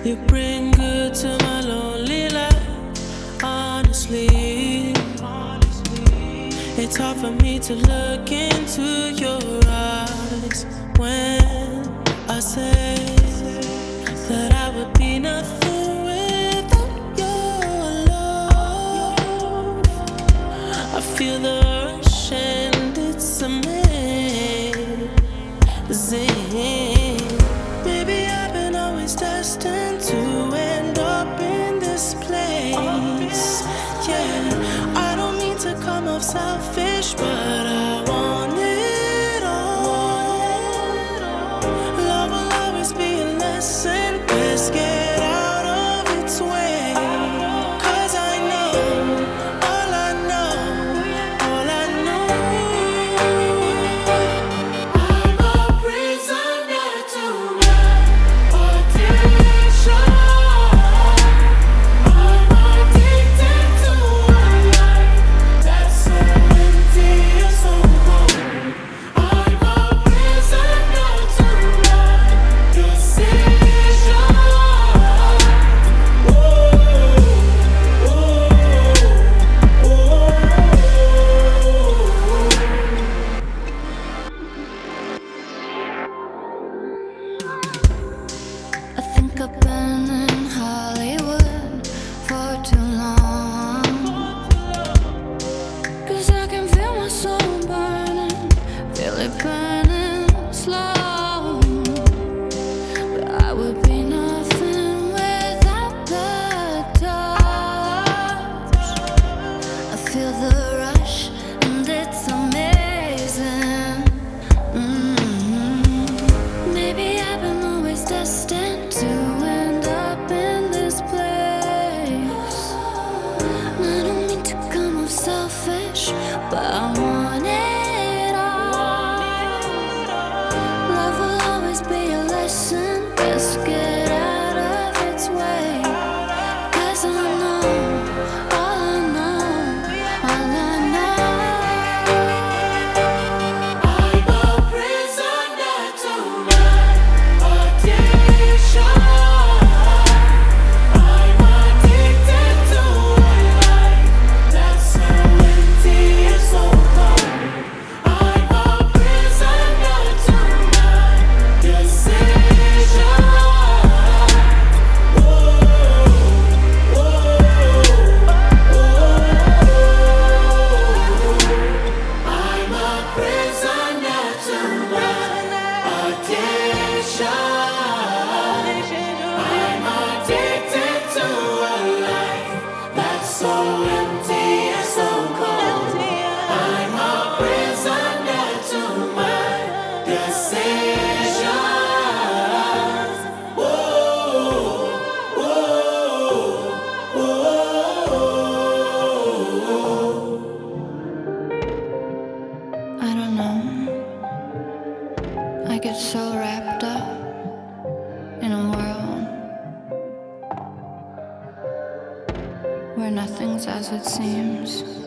You bring good to my lonely life. Honestly, it's hard for me to look into your eyes when I say that I would be nothing without your love. I feel the rush and it's amazing. Maybe I've been always destined to end up in this place. Yeah, I don't mean to come off selfish, but I want it all. Love will always be a lesson. Let's get out of its way. 'Cause I know, all I know, all I know. I'm a prisoner to my addiction. I'm addicted to a life that's so empty and so cold. I'm a prisoner to my decision. Ooh, ooh, ooh. I think I've been in Hollywood for too long. 'Cause I can feel my soul burning, feel it burning slow. But I would be nothing without the touch. I feel the rush and it's amazing. Maybe I've been always destined to end up in this place. I don't mean to come off selfish, but I want it all. Love will always be a lesson. Let's get out of its way. 'Cause I know, all I know, all I know. I'm a prisoner to my addiction. I'm addicted to a life that's so empty and so cold. I'm a prisoner to my decision. Ooh, ooh, ooh. I'm a prisoner to my addiction. I'm addicted to a life that's so empty and so cold. I'm a prisoner to my decisions. Ooh, ooh, ooh. I don't know. I get so wrapped up in a world where nothing's as it seems.